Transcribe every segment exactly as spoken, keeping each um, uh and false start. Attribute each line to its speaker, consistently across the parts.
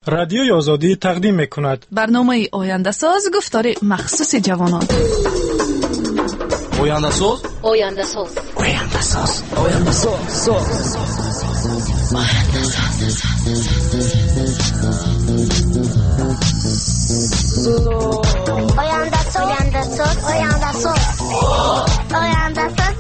Speaker 1: رادیوی آزادی تقدیم می‌کند
Speaker 2: برنامه آینده ساز گفتار مخصوص جوانان.
Speaker 3: آینده ساز
Speaker 4: آینده ساز
Speaker 3: آینده ساز آینده ساز
Speaker 4: آینده ساز آینده ساز آینده ساز آینده ساز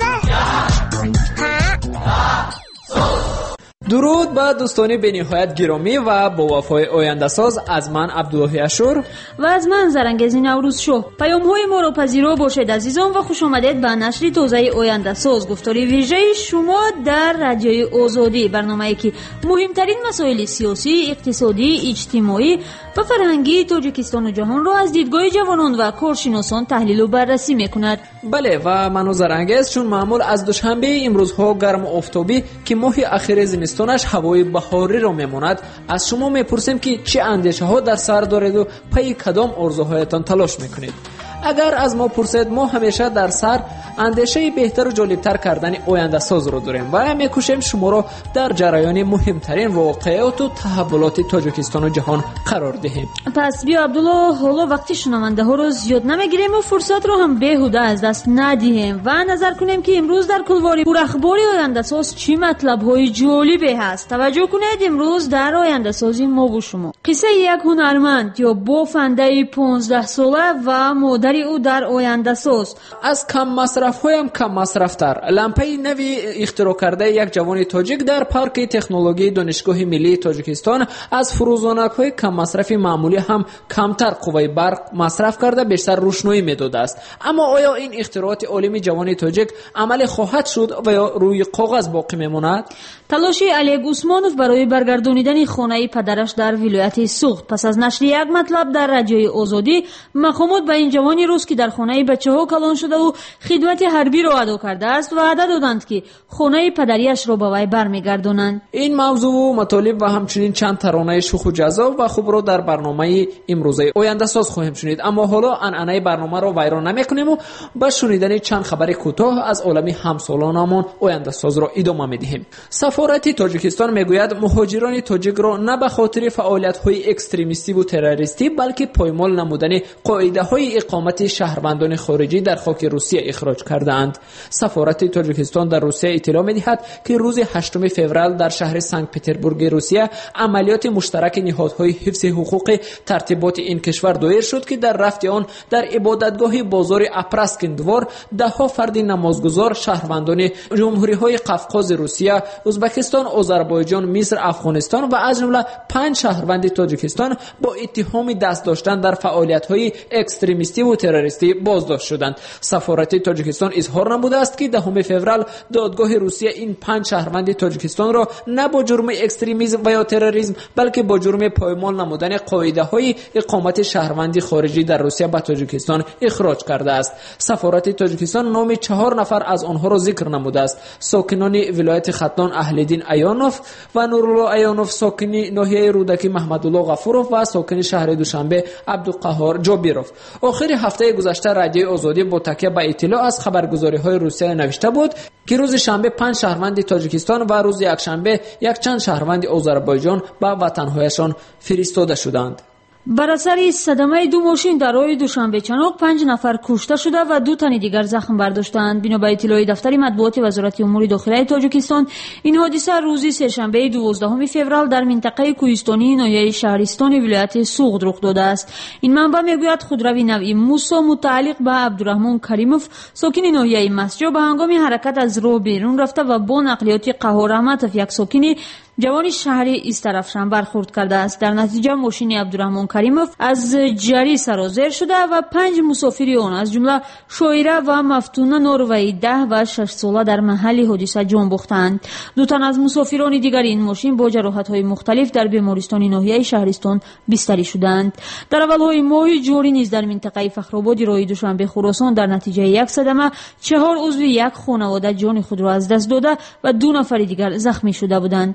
Speaker 5: درود با دوستان بین‌نهایت گرامی و با وفای آینده ساز از من عبدالله اشور
Speaker 6: و از من زرنگزی نوروز شو. پیام‌های ما را پذیرا باشید عزیزان و خوش آمدید به نشر تازه آینده ساز، گفتاری ویژه شما در رادیوی آزادی، برنامه‌ای که مهمترین مسائل سیاسی، اقتصادی، اجتماعی و فرهنگی تاجیکستان و جهان را از دیدگاه جوانان و کارشناسان تحلیل و بررسی می‌کند.
Speaker 5: بله و من زرنگز چون معمول از دوشنبه امروزها گرم و آفتابی که ماه اخیر زمستانش هوای بهاری را میماند، از شما میپرسیم که چه اندیشه‌ها در سر دارید و پی کدام آرزوهایتان تلاش میکنید. اگر از ما پرسید، ما همیشه در سر اندیشه بهتر و جالبتر کردن آینده ساز رو داریم و میکوشیم شما را در جریان مهمترین واقعات و تحولات تاجیکستان و جهان قرار دهیم.
Speaker 6: پس بیا عبدالله، حالا وقتی شنونده ها رو زیاد نمیگیریم و فرصت رو هم بیهوده از دست ندهیم و نظر کنیم که امروز در کلواری پر اخبار آینده ساز چی مطلب های جالبی هست. توجه کنید، امروز در آینده سازی ما و شما قصه یک هنرمند یا بافنده پانزده ساله و مادر او در آینده ساز.
Speaker 5: از کم مصرف هایم کم مصرف تر، لامپه نوی اختراع کرده یک جوان تاجیک در پارک تکنولوژی دانشگاه ملی تاجیکستان از فروزانک های کم مصرف معمولی هم کمتر قوه برق مصرف کرده بیشتر روشنایی میداده است. اما آیا این اختراعات عالمی جوان تاجیک عملی خواهد شد و یا روی کاغذ باقی میماند؟
Speaker 6: تلاشی علی عثمانوف برای برگردانیدن خانه پدرش در ولایت سوخت. پس از نشر یک مطلب در رادیوی آزادی، مقامات به این جوان روز که در خانه بچه‌ها کلان شده و خدمت حربی را ادا کرده است وعده دادند که خانه پدریش را به وی برمیگردانند.
Speaker 5: این موضوع و مطالب و همچنین چند ترانه شوخ و جذاب و خوب را در برنامه امروزه آینده ساز خواهیم شنید. اما حالا عنعنه برنامه را ویران نمی‌کنیم و با شنیدن چند خبر کوتاه از عالم همسالانمان آینده ساز را ادامه می‌دهیم. سفارت تاجیکستان میگوید مهاجران تاجیک را نه به خاطر فعالیت‌های اکستریمیستی و تروریستی بلکه پایمال نمودن قاعده‌های اقامت شهروندان خارجی در خاک روسیه اخراج کردند. سفارت تاجیکستان در روسیه اطلاع می‌دهد که روز هشتم فوریه در شهر سنت پترزبورگ روسیه عملیات مشترک نهادهای حفظ حقوق ترتیبات این کشور دایر شد که در رفت آن در عبادتگاه بازار اپراسکین دوار ده ها فرد نمازگزار شهروندان جمهوری‌های قفقاز روسیه، ازبکستان، آذربایجان، مصر، افغانستان و از جمله پنج شهروند تاجیکستان با اتهام دست داشتن در فعالیت‌های اکستریمیستی و تروریستی بازداشت شدند. سفارت تاجیکستان اظهار نموده است که دهم فوریه دادگاه روسیه این پنج شهروند تاجیکستان را نه با جرم اکستریمیسم و یا تروریسم بلکه با جرم پایمال نمودن قاعده‌های اقامت شهروندی خارجی در روسیه به تاجیکستان اخراج کرده است. سفارت تاجیکستان نام چهار نفر از آنها را ذکر نموده است: ساکنان ولایت ختلان اهل‌دین ایانوف و نورالله ایانوف، ساکن ناحیه رودکی محمدالله غفورов و ساکن شهر دوشنبه عبدالقهار جابیروف. آخر هفته گذشته رادیوی آزادی با تکیه به اطلاع از خبرگزاری‌های روسیه نوشته بود که روز شنبه پنج شهروند تاجیکستان و روز یکشنبه یک چند شهروند آذربایجان به وطن‌هایشان فرستاده شدند.
Speaker 6: بر اثر صدمه دو ماشین در راه دوشنبه چنوق پنج نفر کشته شده و دو تن دیگر زخم برداشتند. بنا به اطلاع دفتر مطبوعات وزارت امور داخلی تاجیکستان، این حادثه روز سه‌شنبه دوازدهم فوریه در منطقه کوهستانی ناحیه شهرستان ولایت سوغد رخ داده است. این منبع میگوید خودروی نوعی موسا متعلق به عبدالرحمن کریموف ساکن ناحیه مسجد به هنگام حرکت از راه بیرون رفته و با نقلیات قهار احمدوف یک ساکن جوان شهری از طرفشان برخورد کرده است. در نتیجه ماشین عبدالرحمن کریموف از جری سرازیر شده و پنج مسافر آن از جمله شاعره و مفتونه نروژی ده و شش ساله در محل حادثه جان باختند. دو تن از مسافران دیگر این ماشین با جراحت‌های مختلف در بیمارستان ناحیه شهرستان بستری شدند. در اول‌های ماه جاری نیز در منطقه فخرآباد راه دوشنبه خراسان در نتیجه یک صدمه چهار عضو یک خانواده جان خود را از دست داده و دو نفر دیگر زخمی شده بودند.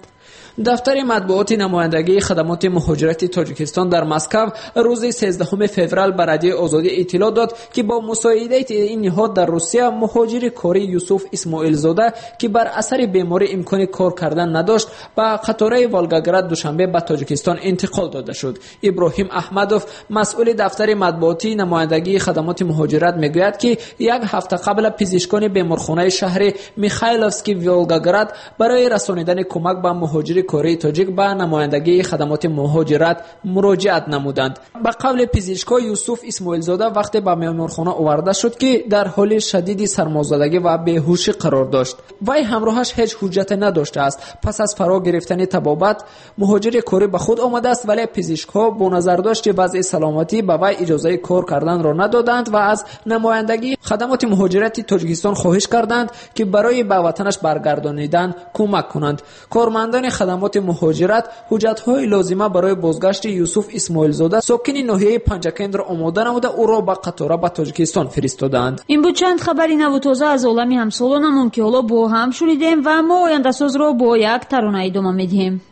Speaker 5: دفتر مطبوعات نمایندگی خدمات مهاجرت تاجیکستان در مسکو روز سیزدهم فوریه به رادیو آزادی اطلاع داد که با مساعدت این نهاد در روسیه مهاجر کاری یوسف اسماعیل زاده که بر اثر بیماری امکان کار کردن نداشت به قطاره والگاگراد دوشنبه به تاجیکستان انتقال داده شد. ابراهیم احمدوف مسئول دفتر مطبوعاتی نمایندگی خدمات مهاجرت میگوید که یک هفته قبل پزشکان بیمارخانه شهر میخایلوفسکی والگاگراد برای رسانیدن کمک به مهاجر کاری تاجیک به نمایندگی خدمات مهاجرت مراجعت نمودند. به قول پزشکا یوسف اسماعیل زاده وقتی به بیمارخانه آورده شد که در حال شدید سرمازدگی و بیهوشی قرار داشت. وی همراهش هیچ حجت نداشته است. پس از فرا گرفتن طبابت مهاجر کاری به خود آمده است، ولی پزشکها با نظر داشت که وضع سلامتی به وی اجازه کار کردن را ندادند و از نمایندگی خدمات مهاجرت تاجیکستان خواهش کردند که برای به وطنش برگردانیدن کمک کنند. کارمندان خدمات مهاجرت حجت‌های لازمه برای بازگشت یوسف اسماعیل زاده ساکن ناحیه پنجکند را آماده نموده او را به قطاره به تاجیکستان فرستادند.
Speaker 6: این بود چند خبری نو و تازه از عالم همسالانمون که حالا با هم شنیدیم و ما آینده ساز را با یک ترانه ادامه میدیم.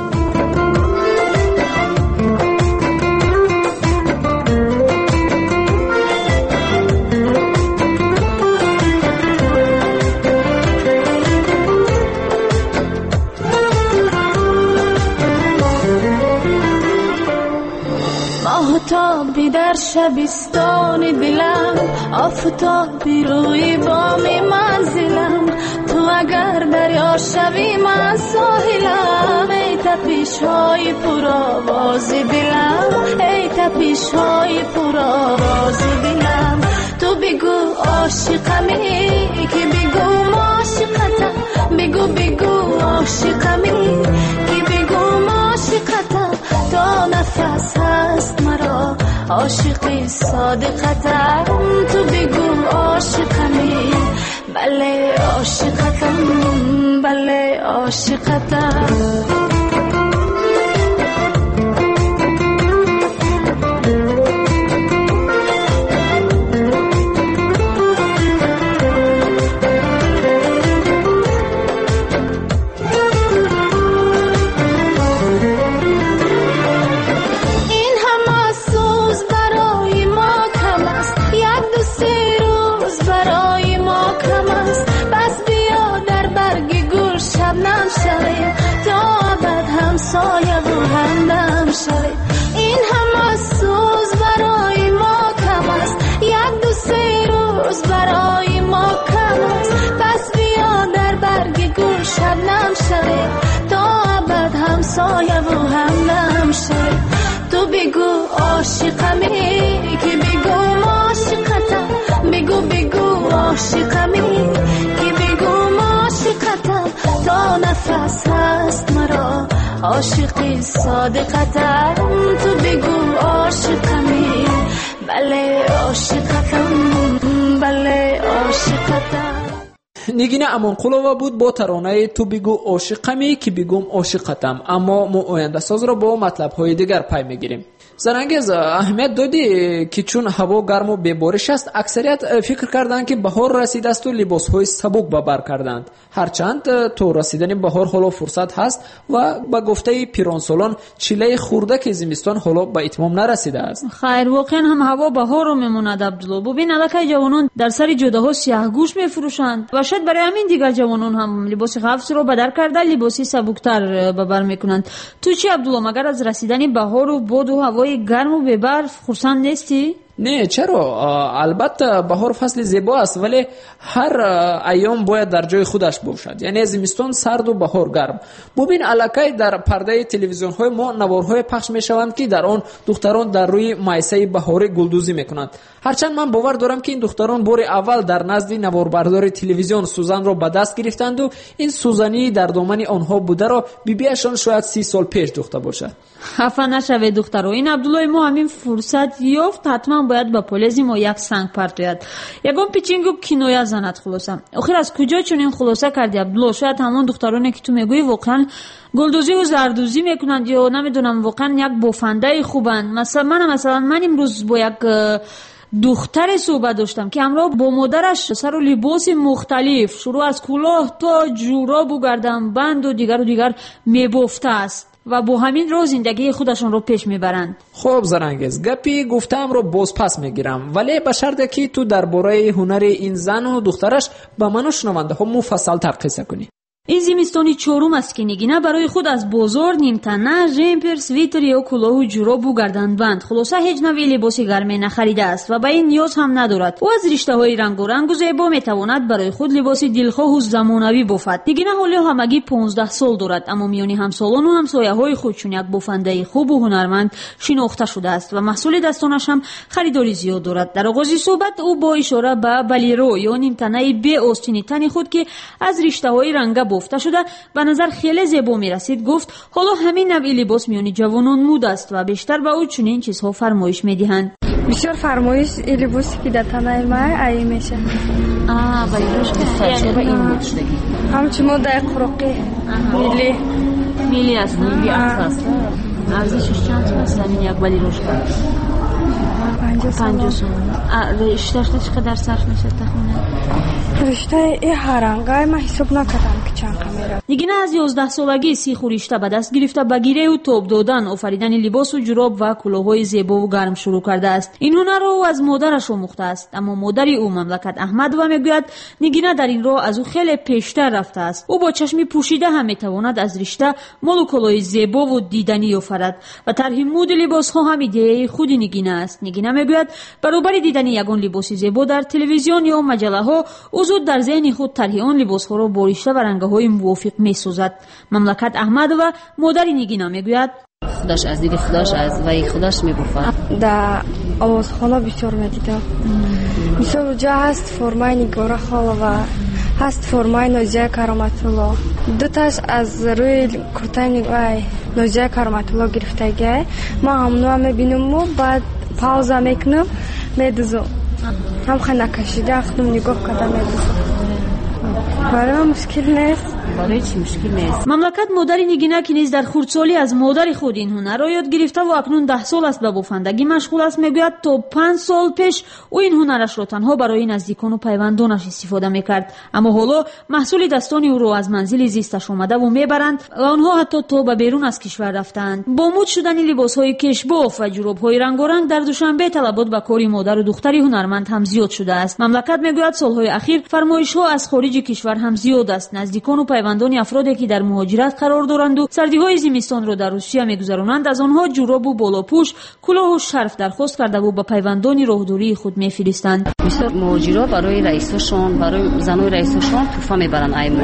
Speaker 7: آفتابی در شبستان دلم، آفتابی روی بام منزلم، تو اگر دریا شوی من ساحلم. ای تپش های پر آواز دلم، ای تپش های پر آواز دلم، تو بگو عاشقمی که بگو عاشقتم، بگو بگو عاشقمی که بگو عاشقتم، تا نفس هست مرا عاشقی صادقتم، تو بگو عاشقمی، بله عاشقتم، بله عاشقتم. این همه سوز برای ما کم است، یک دو سه روز برای ما کم است، پس بیا در برگ گل شبنم شوی، تا ابد همسایه و همدم شوی. تو بگو عاشقمی که بگو عاشقتم، بگو بگو عاشقمی که بگو عاشقتم، تا نفس هست مرا عاشقی صادقتم، تو بگو عاشقمی، بله عاشقتم، بله عاشقتم.
Speaker 5: نگین امانقلووا بود با ترانه تو بگو عاشقمی که بگم عاشقتم. اما ما آینده ساز را با مطلب های دیگر پی میگیریم. زنانگیز اهمیت دادی که چون هوا گرم و ببارش است، اکثریت فکر کردند که بهار رسیده است و لباس‌های سبک به بر کردند. هرچند تو رسیدن بهار حالا فرصت هست و با گفته پیرانسالان چیله خورده که زمستان حالا به اتمام نرسیده است.
Speaker 6: خیر، واقعا هم هوا بهار رو میموند عبدالله. ببین الکای جوانان در سر جوده‌ها سیاه‌گوش میفروشند و شاید برای همین دیگر جوانان هم لباس خفس رو بدل کرده لباسی سبکتر به بر میکنند. تو چی عبدالله، مگر از رسیدن بهار و باد و هوای گرم و ببرف خرسند نیستی؟
Speaker 5: نه چرا، البته بهار فصل زیبا است، ولی هر ایام باید در جای خودش باشد. یعنی زمستان سرد و بهار گرم. ببین الکای در پرده تلویزیون های ما نوارهای پخش می شوند که در آن دختران در روی مایسه بهاری گلدوزی میکنند. هرچند من باور دارم که این دختران بار اول در نزد نواربردار تلویزیون سوزن را به دست گرفتند و این سوزنی در دامن آنها بوده را بیبیشان شاید سی سال پیش دوخته باشد.
Speaker 6: خفه نشوید دخترو. این عبدالله ما همین فرصت یافت حتما باید با پلیسی ما یک سنگ پرتوید، یگان پیچینگو کنایه زند. خلاصه آخر از کجا چون این خلاصه کردی عبدالله؟ شاید همون دخترانی که تو میگویی واقعا گلدوزی و زردوزی میکنند یا نمیدونم واقعا یک بافنده خوبند. مثلا من مثلا من امروز با یک دختر صحبت داشتم که همراه با مادرش سر و لباس مختلف شروع از کلاه تا جوراب و گردنبند و دیگر و دیگر میبافته است و با همین رو زندگی خودشون رو پیش میبرند.
Speaker 5: خب زرنگز، گپی گفتم رو باز پس میگیرم، ولی به شرطی که تو درباره هنر این زن و دخترش به من و شنونده ها مفصل ترقیصه کنی.
Speaker 6: این زمستانی چهارم است که نگینه برای خود از بازار نیمتنه، ژمپر، سویتر یا کلاه و جوراب و گردنبند خلاصه هیچ نوع لباس گرمی نخریده است و به این نیاز هم ندارد. او از رشته های رنگ و رنگ و زیبا میتواند برای خود لباس دلخواه و زمانوی بافد. نگینه حالی همگی پانزده سال دارد، اما میانی همسالان و همسایه های خود چون یک بافنده خوب و هنرمند شناخته شده است و محصول دستانش هم خریداری زیاد دارد. در آغاز صحبت او با اشاره به بلیرو یا نیمتنه بی آستین تن خود که از رشته های رنگ بافته شده به نظر خیلی زیبا می رسید گفت حالا همین نوع لباس میانی جوانان مود است و بیشتر به او چنین چیزها فرمایش میدهند.
Speaker 8: بسیار فرمایش لباسی که در تنه ما ای میشه.
Speaker 6: آه بلیروش که یعنی این مود شده
Speaker 8: همچه موده قرقی میلی
Speaker 6: میلی است، میلی است. ارزشش چند هست این یک بلیروش که پنجاه سوم. رشتهش چقدر صرف میشه تخمینه؟
Speaker 8: رشته ای هرنگای من حساب نکردم که چند میره.
Speaker 6: نگینه از یازده سالگی سیخ و رشته به دست گرفته به گیره و توپ دادن، آفریدن لباس و جوراب و کلاههای زیبا و گرم شروع کرده است. این هنر را از مادرش آموخته است، اما مادر او مملکت احمد و میگوید نگینه در این راه از او خیلی پیشتر رفته است. او با چشمی پوشیده هم میتواند از رشته مال و کلاه زیبا و دیدنی آفرد و طرح مد لباس ها هم ایده خود نگینه است. نگینه میگوید برابر دیدن یگان لباس زیبا در تلویزیون یا مجله ها او زود در ذهن خود طرح آن لباس ها را با رشته و رنگ های موافق میسازد. مملکت احمد و مادر نگینه میگوید
Speaker 9: خودش از دید خودش از وی خودش میبافد.
Speaker 8: در آوازخانه بسیار میدیدم. مثل جا هست فرمای نگاره خاله و هست فرمای نازیه کرامت الله. دوتاش از روی کرتای وی نازیه کرامت الله گرفته گه ما همونو هم میبینم و بعد پاوزه میکنم میدوزم هم خیلی نکشیده اخنم نگاه کده میدوزم. برای مشکل نیست.
Speaker 9: برای چی مشکل نیست؟
Speaker 6: مملکت مادر نگینه که نیز در خردسالی از مادر خود این هنر را یاد گرفته و اکنون ده سال است به بافندگی مشغول است میگوید تا پنج سال پیش او این هنرش را تنها برای نزدیکان و پیوندانش استفاده میکرد، اما حالا محصول دستان او را از منزل زیستش آمده و میبرند و آنها حتی تا به بیرون از کشور رفتند. با مد شدن لباسهای کشباف و جورابهای رنگارنگ در دوشنبه طلبات به کار مادر و دختر هنرمند هم زیاد شده است. مملکت میگوید سالهای اخیر فرمایش‌ها از خارج کشور هم زیاد است. نزدیکان و پیوندان افرادی که در مهاجرت قرار دارند و سردی‌های زمستان را در روسیه می‌گذرانند از آنها جوراب و بالاپوش، کلاه و شرف درخواست کرده و به پیوندان راهداری خود می‌فرستند.
Speaker 9: مثل مهاجرا برای رئیسشون، برای زنای رئیسشون توفه میبرن ایمو.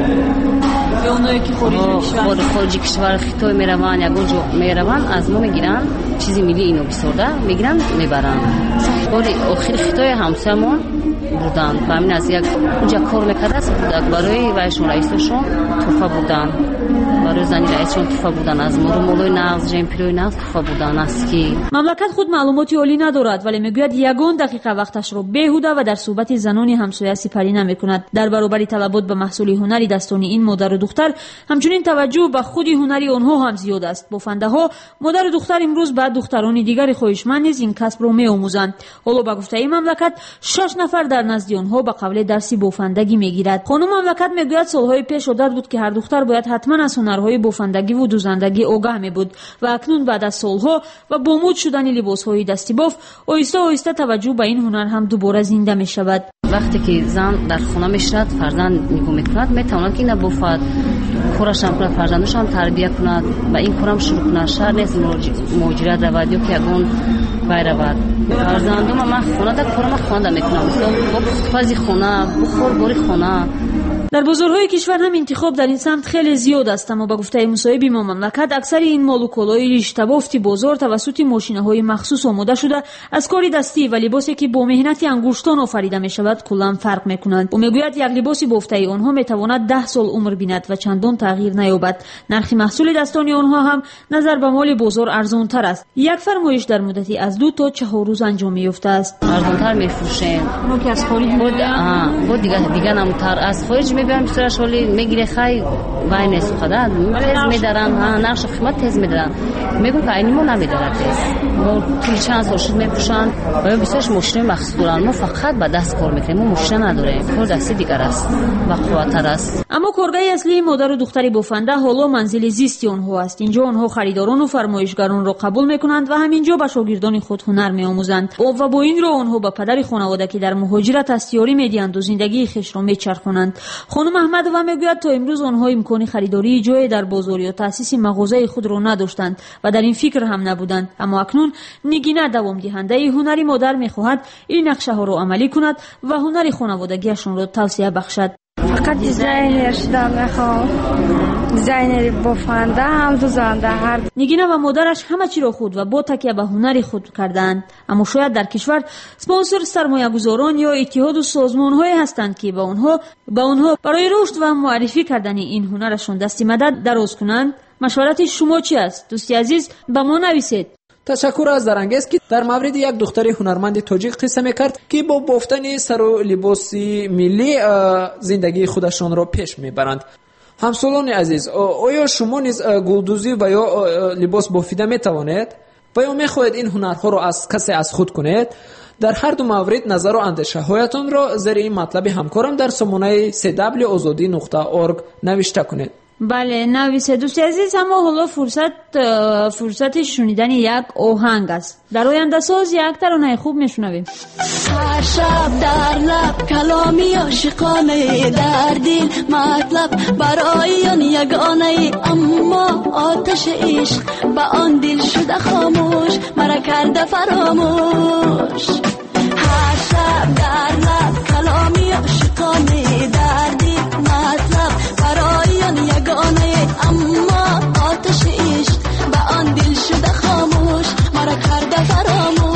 Speaker 6: یا اونایی که خارج کشور
Speaker 9: خارج کشور خطای میروند یا گوجو میروند از ما میگیرن چیزی میلی اینو بسورده میگیرن میبرن. باری آخر خطای همسایمون بودن و همین از یک اونجا کار میکرده است برای وایشون رئیسشون توفه بودن، برای زنی رئیسشون توفه بودن، از مورو مولوی نغز جمپیروی نغز توفه بودن است که
Speaker 6: مملکت خود معلوماتی عالی ندارد ولی میگوید یگان دقیقه وقتش رو بیهوده و در صحبت زنانی همسایه سپری نمیکند. در برابر طلبات به محصول هنری دستانی این مادر و دختر همچنین توجه به خود هنری آنها هم زیاد است. بافنده ها مادر و دختر امروز بعد دختران دیگر خواهشمند نیز این کسب رو میآموزند. حالا به گفته این مملکت شش نفر در نزد آنها به قبل درسی بافندگی میگیرد. خانم مملکت میگوید سالهای پیش عادت بود که هر دختر باید حتما از هنرهای بافندگی و دوزندگی آگاه می بود و اکنون بعد از سالها و با مد شدن لباسهای دستی باف آهسته آهسته توجه به این هنر هم دوباره زنده می شود.
Speaker 9: وقتی که زن در خانه میشد فرزند نگاه میکند میتواند که نبافد، کارش هم کند، فرزندش هم تربیت کند و این کارم شروع کند. شهر نیست مهاجرت رود یا که یگان برود. فرزندم من خانه در کارم خانه میکنم، مثلا فازی خانه بخور باری خانه.
Speaker 6: در بازارهای کشور هم انتخاب در این سمت خیلی زیاد است، اما به گفته مصاحب ما مملکت اکثر این مال و کالای رشته بافتی بازار توسط ماشین‌های مخصوص آماده شده از کار دستی و لباسی که با مهنت انگشتان آفریده می شود کلاً فرق می‌کنند. او میگوید یک لباس بافته آنها میتواند ده سال عمر بیند و چندان تغییر نیابد. نرخ محصول دستانی آنها هم نظر به مال بازار ارزان‌تر است. یک فرمایش در مدتی از دو تا چهار روز انجام می‌یافته است.
Speaker 9: ارزان‌تر می‌فروشند.
Speaker 6: ما که از خارج
Speaker 9: بود آ بود دیگه دیگه نمتر از خارج میبرم بیسترش ولی میگیره خیلی وای نسخده تیز میدارن ها نقش خدمت تیز میدارن میگم که اینی ما نمیداره تیز ما طول چند سال شد میپوشن و بیسترش ماشین مخصوص دارن ما فقط با دست کار میکنیم ما ماشین نداریم کار دستی دیگر است و قوتر است.
Speaker 6: اما کارگاه اصلی مادر و دختری بافنده حالا منزل زیستی آنها است. اینجا آنها خریداران و فرمایشگران را قبول میکنند و همینجا به شاگردان خود هنر میآموزند و با این رو آنها به پدر خانواده که در مهاجرت است یاری میدهند و زندگی خویش را میچرخانند. خانم احمد و میگوید تا امروز آنها امکان خریداری جای در بازار یا تأسیس مغازه خود را نداشتند و در این فکر هم نبودند، اما اکنون نگینه دوام دهنده هنری مادر میخواهد این نقشه ها را عملی کند و هنر خانوادگیشان را توسعه بخشد.
Speaker 8: فقط دیزاینر شدن میخوام، دیزاینر بافنده هم دوزنده هر.
Speaker 6: نگینه و مادرش همه چی را خود و با تکیه به هنر خود کردند، اما شاید در کشور سپانسر سرمایه گذاران یا اتحاد و سازمان های هستند که با آنها با آنها برای رشد و معرفی کردن این هنرشان دست مدد دراز کنند. مشورت شما چی است؟ دوستی عزیز به ما نویسید.
Speaker 5: تشکر از زرنگیز که در مورد یک دختر هنرمند تاجیک قصه میکرد که با بافتن سر و لباس ملی زندگی خودشان را پیش میبرند. همسالان عزیز، آیا شما نیز گلدوزی و یا لباس بافیده میتوانید و یا میخواهید این هنرها را از کسی از خود کنید؟ در هر دو مورد نظر و اندیشه هایتان را زیر این مطلب همکارم در سامانه سی دبلیو آزادی نقطه اورگ نوشته کنید.
Speaker 6: بله نویسه دوستی عزیز، اما حالا فرصت فرصت شنیدن یک آهنگ است. در آینده ساز یک ترانه خوب میشنویم.
Speaker 7: هر شب در لب کلامی عاشقانه در دل مطلب برای آن یگانه، اما آتش عشق به آن دل شده خاموش مرا کرده فراموش. هر شب در لب کلامی عاشقانه در دل مطلب برای آن یگانه، اما آتش عشق به آن دل شده خاموش مرا کرده فراموش.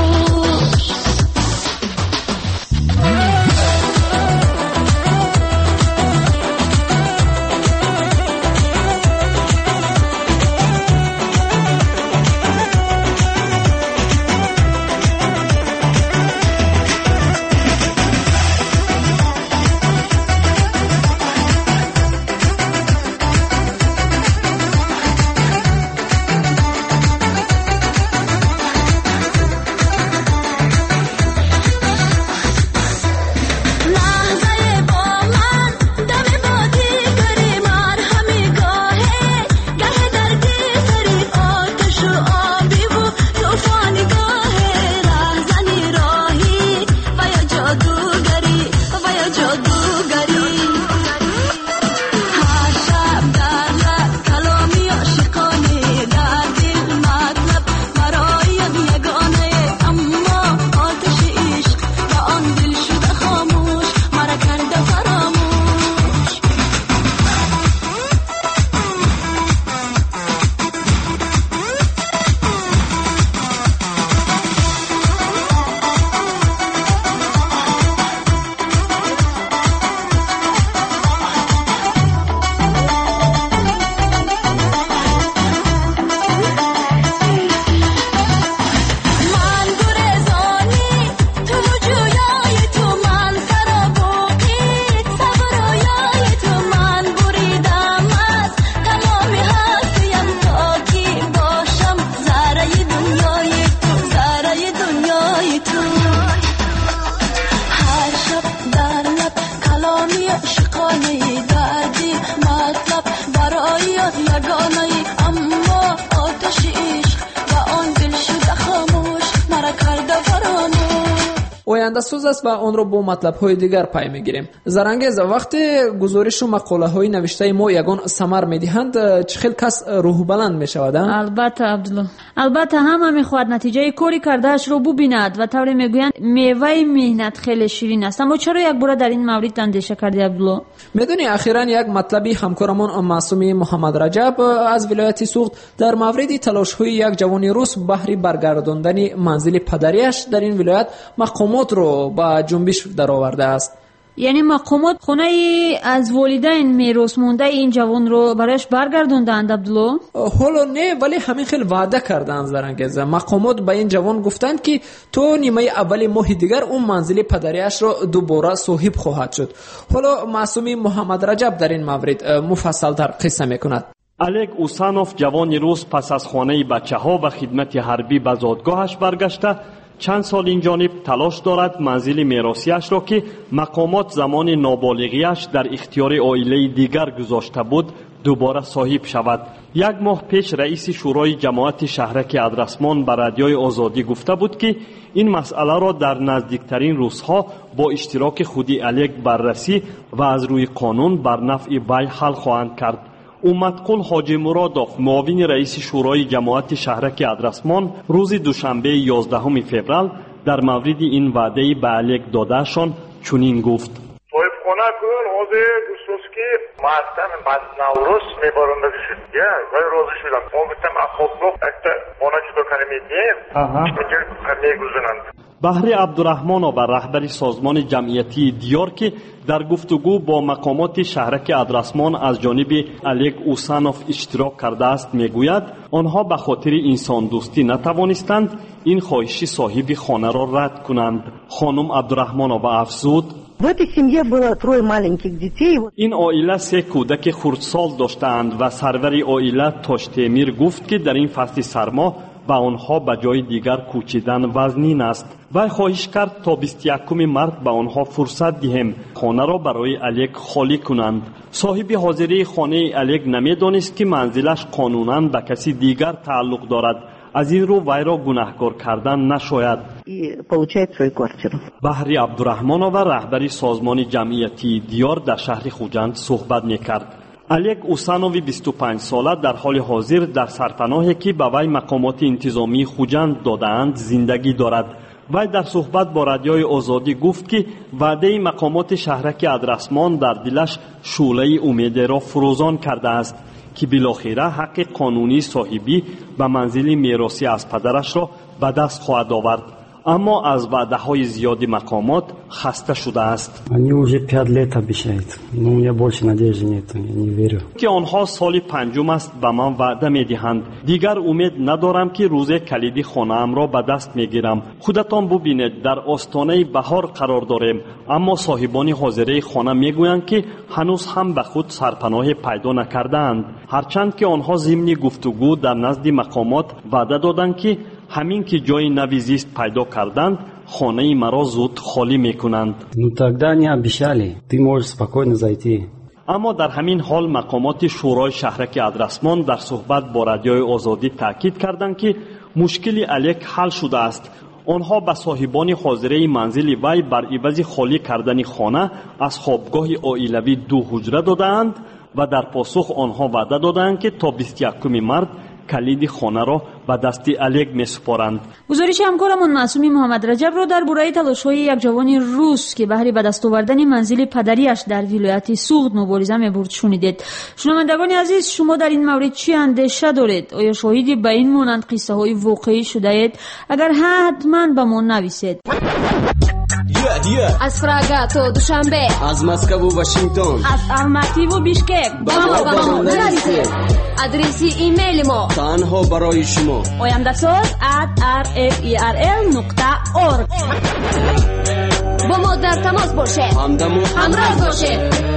Speaker 5: آینده سوز است و آن را با مطلب های دیگر پی میگیریم. زرنگیز، وقتی گزارش و مقاله های نوشته ما یگان ثمر میدهند چه خیلی کس روح بلند میشود؟
Speaker 6: البته عبدالله، البته همه میخواد نتیجه کاری کردهش رو ببیند و طوری میگویند میوه مهنت خیلی شیرین است. اما چرا یک بار در این مورد اندیشه کردی عبدالله؟
Speaker 5: میدونی اخیراً یک مطلبی همکارمان معصومی محمد رجب از ولایت سوخت در مورد تلاش های یک جوان روس بهر برگرداندن منزل پدریش در این ولایت مقامات رو با جنبش درآورده است.
Speaker 6: یعنی مقامات خونه ای از والدین میراث مونده این جوان رو برایش برگردوندند عبدالله؟
Speaker 5: حالا نه، ولی همین خیلی وعده کردند زرنگز. مقامات به این جوان گفتند که تو نیمه اول ماه دیگر اون منزل پدریش رو دوباره صاحب خواهد شد. حالا معصومی محمد رجب در این مورد مفصل تر قصه میکند.
Speaker 10: الگ اوسانوف جوانی روز پس از خانه بچه ها و خدمت حربی به زادگاهش برگشته چند سال این جانب تلاش دارد منزل میراثیش را که مقامات زمان نابالغیش در اختیار عائله دیگر گذاشته بود دوباره صاحب شود. یک ماه پیش رئیس شورای جماعت شهرک ادرسمان به رادیوی آزادی گفته بود که این مسئله را در نزدیکترین روزها با اشتراک خودی الگ بررسی و از روی قانون بر نفع بی حل خواهند کرد. اومدقل حاجی مرادوف معاون رئیس شورای جماعت شهرک ادرسمان روز دوشنبه یازدهم فوریه در مورد این وعده به الگ دادهشان چنین گفت:
Speaker 11: صاحبخانه کن حاضر دوستوس که ماستم بعد نوروز میبرند شد یا وای روزی شدم ما گفتم خب گفت اگه اونا چطور کنیم میدیم میگه میگوزنند.
Speaker 10: بهری عبدالرحمن و رهبر سازمان جمعیتی دیار که در گفتگو با مقامات شهرک ادرسمان از جانب الگ اوسانوف اشتراک کرده است میگوید آنها به خاطر انسان دوستی نتوانستند این خواهش صاحب خانه را رد کنند. خانم عبدالرحمن و افزود: این عائله سه کودک خردسال داشتند و سرور عائله تاشتمیر گفت که در این فصل سرما و آنها به جای دیگر کوچیدن وزنین است. و خواهش کرد تا بیست و یکم مارس به آنها فرصت دهیم خانه را برای الگ خالی کنند. صاحب حاضری خانه الگ نمیدانست که منزلش قانونا به کسی دیگر تعلق دارد. از این رو وی را گناهکار کردن نشاید. بهری عبدالرحمن و رهبر سازمان جمعیتی دیار در شهر خوجند صحبت میکرد. الگ اوسانوی بیست و پنج ساله در حال حاضر در سرپناهی که به وی مقامات انتظامی خوجند دادند زندگی دارد. وی در صحبت با رادیوی آزادی گفت که وعده مقامات شهرک ادرسمان در دلش شعله امید را فروزان کرده است که بالاخره حق قانونی صاحبی به منزل میراثی از پدرش را به دست خواهد آورد. اما از وعده های زیادی مقامات خسته شده است.
Speaker 12: Они уже пять лет обещают. Но у меня больше надежды нет, я не верю.
Speaker 10: که آنها سال پنجم است به من وعده میدهند. دیگر امید ندارم که روز کلید خانه ام را به دست میگیرم. خودتان ببینید در آستانه بهار قرار داریم، اما صاحبان حاضره خانه میگویند که هنوز هم به خود سرپناه پیدا نکردند، هرچند که آنها ضمن گفتگو در نزد مقامات وعده دادند که همین که جای نوی زیست پیدا کردند خانه مرا زود خالی میکنند.
Speaker 12: Ну тогда не обещали. Ты можешь спокойно зайти.
Speaker 10: اما در همین حال مقامات شورای شهرک ادرسمان در صحبت با رادیوی آزادی تاکید کردند که مشکل الگ حل شده است. آنها به صاحبان حاضره منزل وی بر عوض خالی کردن خانه از خوابگاه عائلوی دو حجره دادند و در پاسخ آنها وعده دادند که تا بیست و یکم مارس کلید خانه را به دست الگ میسپارند.
Speaker 6: گزارش همکارمون معصومی محمد رجب رو در برای تلاش‌های یک جوان روس که بهر به دست آوردن منزل پدریش در ولایت سوغد مبارزه می‌برد شنیدید. شنوندگان عزیز، شما در این مورد چی اندیشه دارید؟ آیا شاهدی به این مانند قصه های واقعی شده اید؟ اگر حتما به ما نویسید.
Speaker 3: Yeah, yeah.
Speaker 7: از فراگا تا دوشنبه،
Speaker 3: از مسکو و واشنگتن،
Speaker 6: از الماتی و بیشکک
Speaker 3: با ما با ما نویسید.
Speaker 7: ادرسی ایمیل ما
Speaker 3: تنها برای شما
Speaker 6: oyandasaz at r f e r l nokta org.
Speaker 7: با ما در تماس باشه،
Speaker 3: همدم و
Speaker 7: همراه باشه.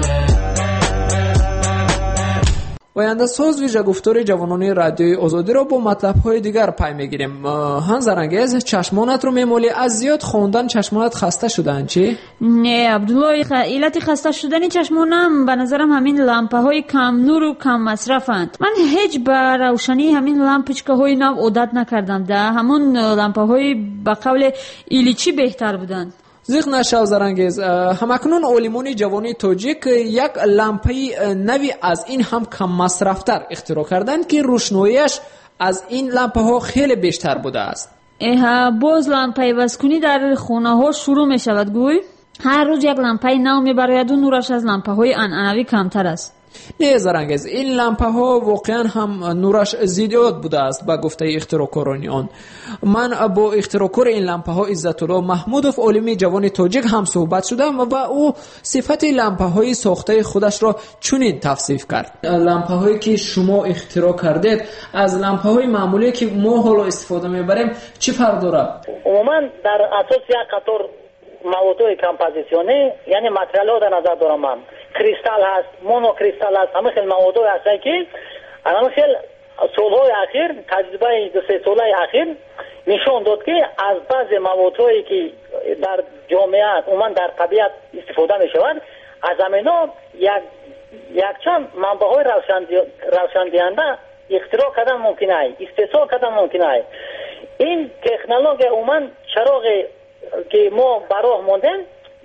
Speaker 5: آینده ساز ویژه گفتار جوانان رادیوی آزادی را با مطلب‌های دیگر پی می‌گیریم. هان زرنگیز، چشمانت رو میمالی، از زیاد خواندن چشمانت خسته شدن چی؟
Speaker 6: نه عبدالله، علت خسته شدن چشمانم به نظرم همین لامپه های کم نور و کم مصرفند. من هیچ به روشنی همین لامپچکه های نو عادت نکردم. ده همون لامپه های به قول ایلیچی بهتر بودند.
Speaker 5: زیغ نشو زرنگیز، همکنون عالمان جوانی تاجیک یک لامپه نوی از این هم کم مصرفتر اختراع کردند که روشناییش از این لامپه ها خیلی بیشتر بوده است.
Speaker 6: اه باز لامپه واسکونی در خانه ها شروع می شود گوی؟ هر روز یک لامپه نو می براید و نورش از لامپه های عنعنوی کمتر است.
Speaker 5: نه زرنگز، این لامپه ها واقعا هم نورش زیاد بوده است به گفته اختراعکاران آن. من با اختراعکار این لامپه ها عزت الله محمودوف عالم جوان تاجیک هم صحبت شدم و او صفت لامپه های ساخته خودش را چنین توصیف کرد. لامپه هایی که شما اختراع کردید از لامپه های معمولی که ما حالا استفاده میبریم چی فرق داره؟
Speaker 13: عموما در اساس یک قطار موضوع کمپوزیشنی یعنی متریال ها در نظر دارم من. کریستال هست، مونو کریستال هست، همه خیلی موضوع هست که همه خیلی سالهای اخیر، تجربه دو سه ساله اخیر نشان داد که از بعض موضوعی که در جامعه عموما در طبیعت استفاده می شود از همینا یک یک چند منبع های روشن دهنده اختراع کردن ممکن است، استحصال کردن ممکن است. این تکنولوژی عموما چراغ که ما براه موندیم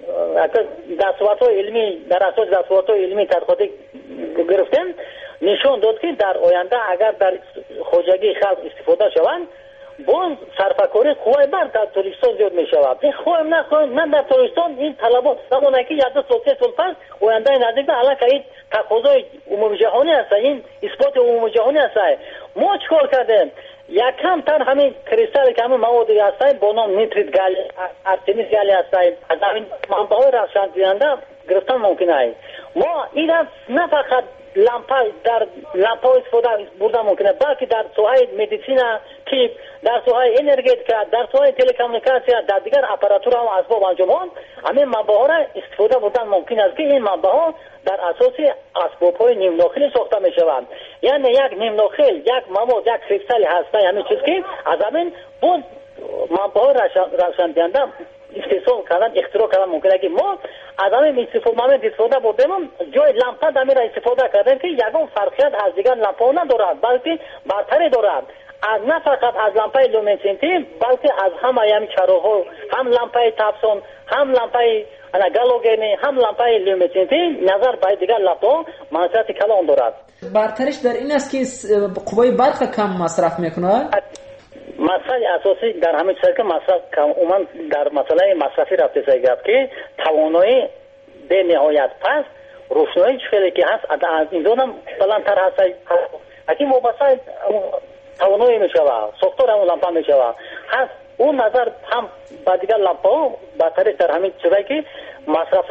Speaker 13: دستاوردهای علمی در اساس دستاوردهای علمی تحقیقاتی گرفتیم نشان داد که در آینده اگر در خوجگی خلق استفاده شوند باز صرفه‌کاری خوبی بر در تاریخستان زیاد می شود. این خواهیم نخواهیم من در تاریخستان این طلبات زمانه که یک دو سال سه سال پس آینده نزدیک به علاقه این تقاضای عمومی جهانی هست، این اثبات عمومی جهانی هست. ما چکار کردیم؟ یک کم تر همین کریستال که همین موادی هست با نام نیتریت گالی ارتمیس گالی هست از همین منبعهای روشن دهنده گرفتن ممکن است. ما این نه فقط لامپا در لامپا استفاده بردن ممکنه بلکه در ساحه مدیسین، طب، در ساحه انرژتیک، در ساحه تلکامونیکاسیون، در دیگر آپاراتور و اسباب انجام همین منبعها را استفاده بردن ممکن است که این منبعها در اساس اسباب‌های نیم داخلی ساخته می‌شوند. یعنی یک نیم داخل، یک مواد، یک کریستال هسته همین چیز که از همین بود منبعهای روشن دهنده استفاده کردن اختراع کردن ممکنه که ما از همین استفاده استفاده بردیم جای لامپا دمی را استفاده کردیم که یگان فرقیت از دیگر لامپا ندارد بلکه برتری دارد. از نه فقط از لامپای لومینسنتی بلکه از همه هم چراغ‌ها هم لامپای تابسون هم لامپای گالوگنی هم لامپای لومینسنتی نظر به دیگر لامپا مناسبت کلان دارد.
Speaker 5: برترش در این است که قوای برق کم مصرف میکنه.
Speaker 13: مسئله اساسی در همین چیزی که مصرف کم اومن در مسئله مصرفی رفته سایگرد که توانایی به نهایت پس روشنایی چخیلی که هست از این دونم بلندتر هست اکی مباسه توانایی میشوه ساختار همون لامپا میشوه هست اون نظر هم با دیگر لامپا برتری در همین چیزی که مصرف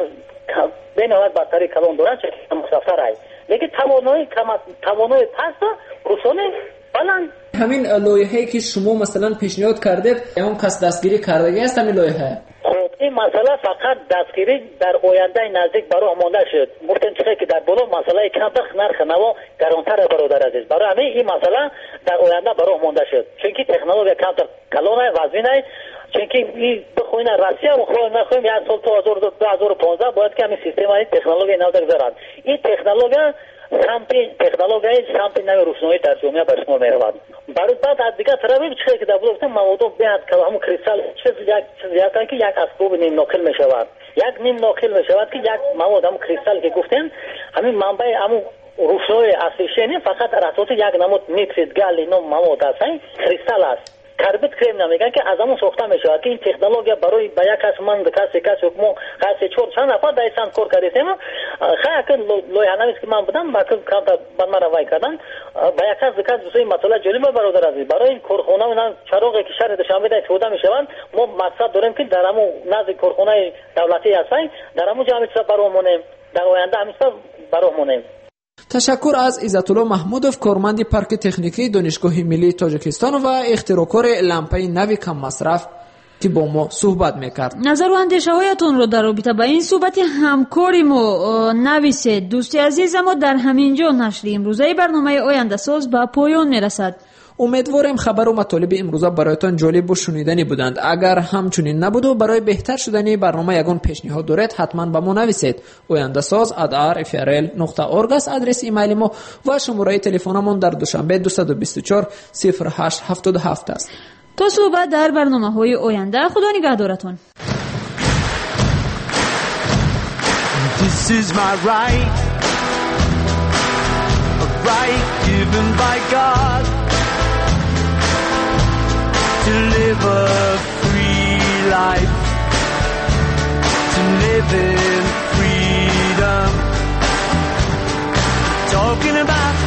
Speaker 13: به نهایت برتری کلان دارن چه مصرف تر هست لیکن توانایی توانایی پس روشنایی بلند
Speaker 5: همین لایحه‌ای که شما مثلا پیشنهاد کردید اون کس دستگیری کردگی است همین لایحه.
Speaker 13: خب این مسئله فقط دستگیری در آینده نزدیک برای مانده شد. ممکن چیزی که در بالا مسئله کمتر نرخ نوا گرانتر برادر عزیز برای همین این مسئله در آینده برای مانده شد چون که تکنولوژی کمتر کلانه وزینه چون که این بخوین روسیه و خواهیم نخواهیم یک سال تا دو هزار و پانزده باید که همین سیستم های تکنولوژی نو بگذارند. این تکنولوژی سمپی تکنولوژی سمپی نوی روشنایی در جامعه به شما میرود. برای بعد از دیگر طرفی چیزی که در بودم مواد بیاد که همون کریستال چیز یک چیز یکن که یک اسباب نیم ناقل میشود. یک نیم ناقل میشود که یک مواد همون کریستال که گفتیم همین منبع همون روشنایی اصلیشه نه فقط در اساس یک نمود نیتریت گالی نام مواد است کریستال است. کربید کریم نمیگن که از همون ساخته میشه که این تکنولوژی برای با یک کس من کسی کس حکمو کسی چور چند نفر دایسان کار کردیم خیلی که لایحه نویس که من بودم با کم بر من روای کردن با یک کس کس دوسری مسئله جالب برادر عزیز برای این کارخانه و چراغی که شهر دوشنبه استفاده میشوند ما مقصد داریم که در همون نزد کارخانه دولتی هستن در همون جا همیشه برامونیم در آینده همیشه برامونیم.
Speaker 5: تشکر از عزت الله محمودوف کارمند پارک تکنیکی دانشگاه ملی تاجیکستان و اختراعکار لامپه نوی کم مصرف که با ما صحبت میکرد.
Speaker 6: نظر و اندیشه هایتون رو در رابطه با این صحبت همکاری ما نویس دوستی عزیز ما در همینجا نشر امروزه برنامه آینده ساز به پایان میرسد.
Speaker 5: امیدواریم خبر و مطالب امروزه برایتان جالب و شنیدنی بودند. اگر همچنین نبود و برای بهتر شدن برنامه یگان پیشنهاد دارید حتما به ما نویسید. آینده ساز ات آر اف ار ال نقطه اورگ است آدرس ایمیل ما و شماره تلفنمون در دوشنبه دو دو چهار صفر هشت هفت هفت است.
Speaker 6: تا صحبت در برنامه‌های آینده خدا نگهدارتون.
Speaker 14: This is my right, a right given by God to live a free life, to live in freedom. talking about